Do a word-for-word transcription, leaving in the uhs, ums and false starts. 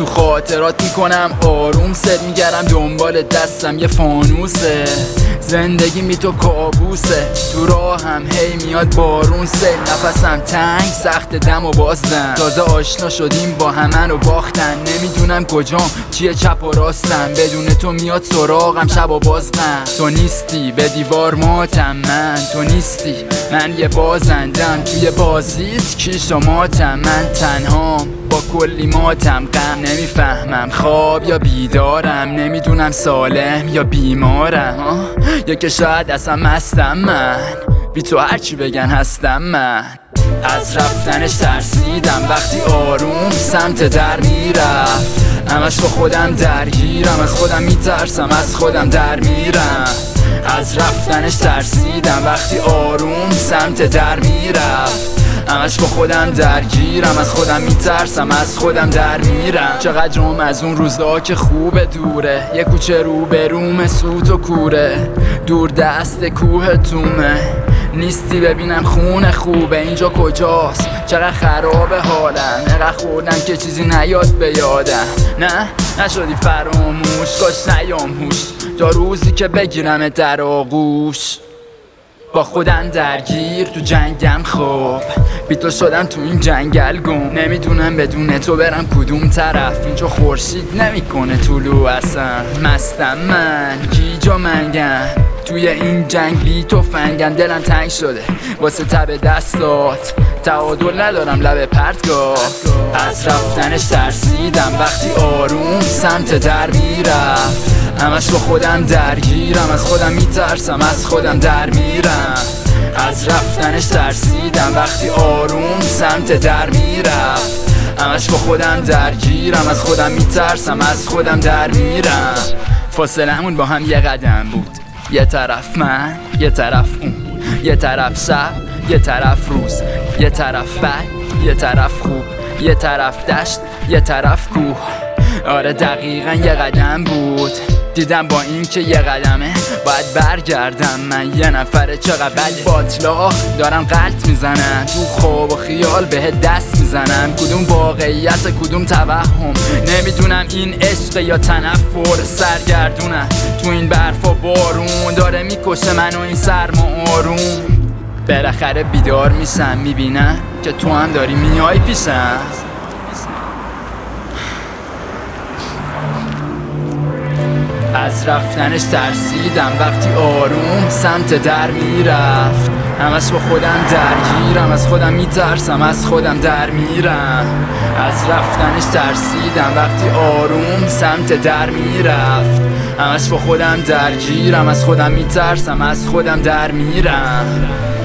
خاطرات میکنم آروم، سر میگردم دنبال دستم یه فانوسه. زندگی می تو کابوسه، تو راهم هی میاد بارون، سه نفسم تنگ سخت دم و بازدم. تازه آشنا شدیم با همن و باختن، نمیدونم کجام چیه چپ و راستم. بدون تو میاد سراغم شب و بازم. تو نیستی به دیوار ماتم من، تو نیستی من یه بازندم توی بازیت کیش و ماتم. من تنهام با کلی ماتم، غم نمیفهمم خواب یا بیدارم، نمیدونم سالم یا بیمارم، یا که شاید اصلا مستم من، بی تو هرچی بگن هستم من. از رفتنش ترسیدم وقتی آروم سمت در میرفت، همش با خودم درگیرم، از خودم میترسم از خودم در میرم. از رفتنش ترسیدم وقتی آروم سمت در میرفت، همش با خودم درگیرم، از خودم میترسم از خودم در میرم. چقدرم از اون روزا که خوبه دوره، یه کوچه رو به روم سوت و کوره، دور دست کوه تومه، نیستی ببینم خونه خوبه. اینجا کجاست چقدر خرابه حالم، نقدر خوردم که چیزی نیاد به یادم. نه نشدی فراموش، کاش نیام هوش تا روزی که بگیرم در آغوش. با خودم درگیر تو جنگم خوب، بی تو شدم تو این جنگل گم، نمیدونم بدون تو برم کدوم طرف. اینجا خورشید نمیکنه طلوع اصلا، مستم من گیجا منگم توی این جنگ بی تو فنگم. دلم تنگ شده واسه تب دستات، تعادل ندارم لب پرتگاه. از رفتنش ترسیدم وقتی آروم سمت در میرفت، همش با خودم درگیرم، از خودم میترسم از خودم در میرم. از رفتنش ترسیدم وقتی آروم سمت در میرفت، همش با خودم درگیرم، از خودم میترسم از خودم در میرم. فاصلمون با هم یه قدم بود، یه طرف من یه طرف اون، یه طرف شب یه طرف روز، یه طرف بد یه طرف خوب، یه طرف دشت یه طرف کوه. آره دقیقا یه قدم بود، دیدم با این که یه قدمه باید برگردم. من یه نفره چقدر بد باطلاق دارم غلط میزنم، تو خواب و خیال به دست میزنم. کدوم واقعیت کدوم توهم، نمیدونم این عشق یا تنفر. سرگردونم تو این برف و بارون، داره میکشه منو این سرما آروم. بالاخره بیدار میشم میبینم که تو هم داری میای پیشم. از رفتنش ترسیدم وقتی آروم سمت در میرفت، همش با خودم درگیرم، از خودم میترسم از خودم در میرم. از رفتنش ترسیدم وقتی آروم سمت در میرفت، همش با خودم درگیرم، از خودم میترسم از خودم در میرم.